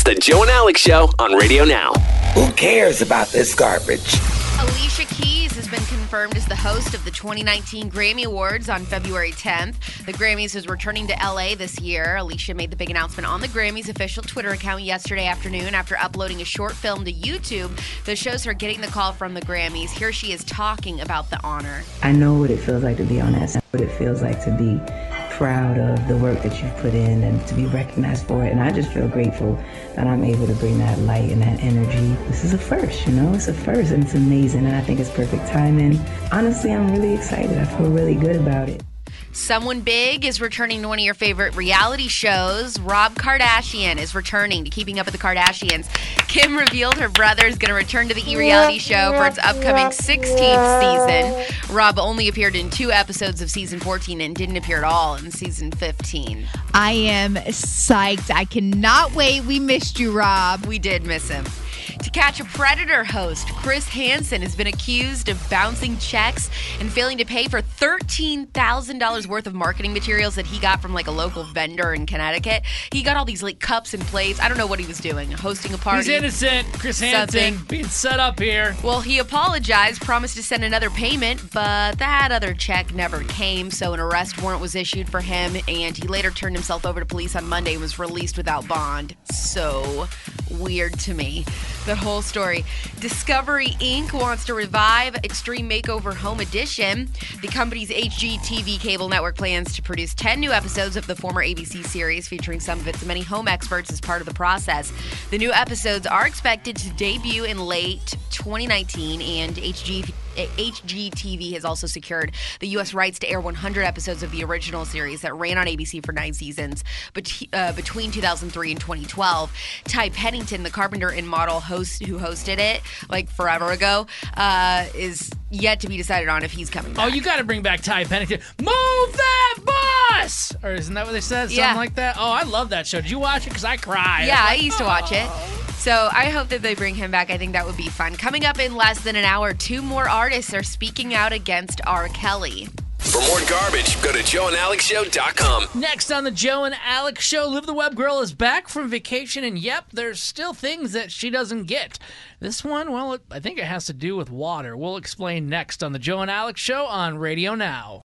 The Joe and Alex Show on Radio Now. Who cares about this garbage? Alicia Keys has been confirmed as the host of the 2019 Grammy Awards on February 10th. The Grammys is returning to LA this year. Alicia made the big announcement on the Grammys' official Twitter account yesterday afternoon after uploading a short film to YouTube that shows her getting the call from the Grammys. Here she is talking about the honor. I know what it feels like to be on that, what it feels like to be proud of the work that you've put in and to be recognized for it. And I just feel grateful that I'm able to bring that light and that energy. This is a first, it's a first and it's amazing. And I think it's perfect timing. Honestly, I'm really excited. I feel really good about it. Someone big is returning to one of your favorite reality shows. Rob Kardashian is returning to Keeping Up with the Kardashians. Kim revealed her brother is going to return to the E! show for its upcoming 16th season. Rob only appeared in 2 episodes of season 14 and didn't appear at all in season 15. I am psyched. I cannot wait. We missed you, Rob. We did miss him. To Catch a Predator host Chris Hansen has been accused of bouncing checks and failing to pay for $13,000 worth of marketing materials that he got from a local vendor in Connecticut. He got all these cups and plates. I don't know what he was doing, hosting a party. He's innocent. Chris Hansen being set up here. Well, he apologized, promised to send another payment, but that other check never came, so an arrest warrant was issued for him, and he later turned himself over to police on Monday and was released without bond. So weird to me. The whole story. Discovery Inc. wants to revive Extreme Makeover Home Edition. The company's HGTV cable network plans to produce 10 new episodes of the former ABC series featuring some of its many home experts as part of the process. The new episodes are expected to debut in late 2019, and HGTV has also secured the U.S. rights to air 100 episodes of the original series that ran on ABC for 9 seasons between 2003 and 2012. Ty Pennington, the carpenter and model who hosted it forever ago, is yet to be decided on if he's coming back. Oh, you got to bring back Ty Pennington. Move that bus! Or isn't that what they said? Something like that? Oh, I love that show. Did you watch it? Because I cried. Yeah, I used to watch it. So I hope that they bring him back. I think that would be fun. Coming up in less than an hour, 2 more artists are speaking out against R. Kelly. For more garbage, go to joeandalexshow.com. Next on the Joe and Alex Show, Live the Web Girl is back from vacation, and yep, there's still things that she doesn't get. This one, well, I think it has to do with water. We'll explain next on the Joe and Alex Show on Radio Now.